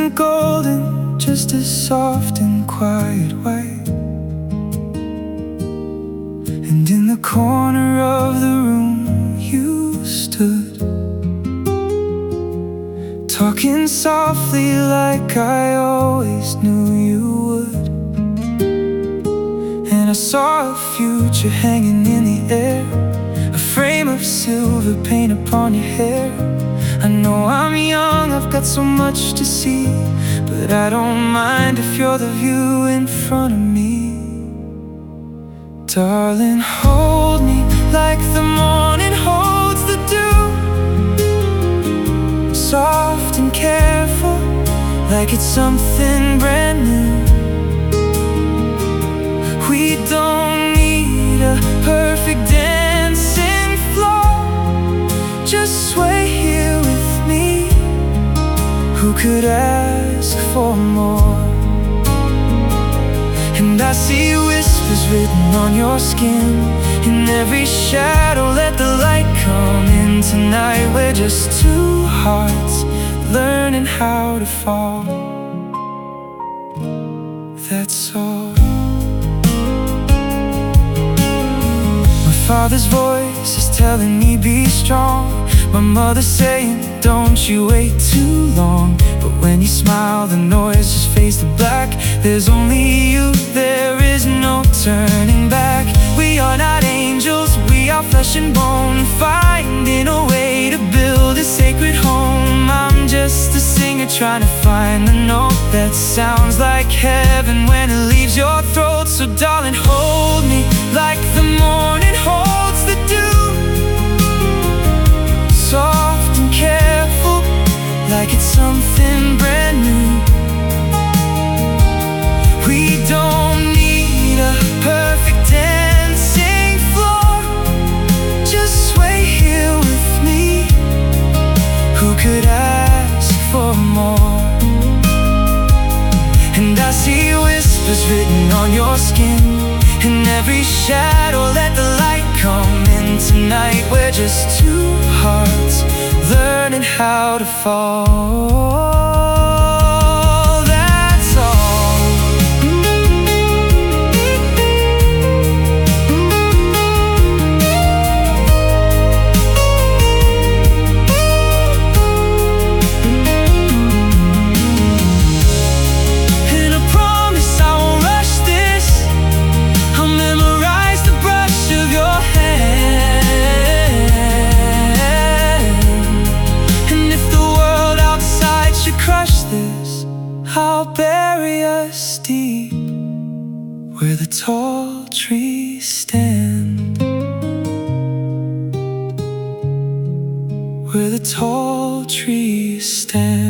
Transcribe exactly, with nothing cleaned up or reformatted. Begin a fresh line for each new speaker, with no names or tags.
isn't golden, just a soft and quiet white. And in the corner of the room you stood, talking softly like I always knew you would. And I saw a future hanging in the air, a frame of silver paint upon your hair. I know I'm young, I've got so much to see, but I don't mind if you're the view in front of me. Darling, hold me like the morning holds the dew, soft and careful, like it's something brand new. We don't need a perfect dancing floor, just sway here with me. Who could ask for more? And I see whispers written on your skin, in every shadow let the light come in. Tonight we're just two hearts learning how to fall. That's all. My father's voice is telling me be strong, my mother's saying don't you wait too long. But when you smile the noise just fades to black. There's only you, there is no turning back. We are not angels, we are flesh and bone, finding a way to build a sacred home. I'm just a singer trying to find the note that sounds like heaven when it leaves your throat. So darling, hold me like the morning holds the dew, soft and careful, like it's something brand new. We don't need a perfect dancing floor, just sway here with me. Who could ask for more? And I see whispers written on your skin, in every shadow let the light come in. Tonight we're just two hearts learning how to fall. That's all. And I promise I won't rush this, I'll memorize the brush of your hand. And if the world outside should crush this, I'll bury us deep where the tall trees stand, where the tall trees stand.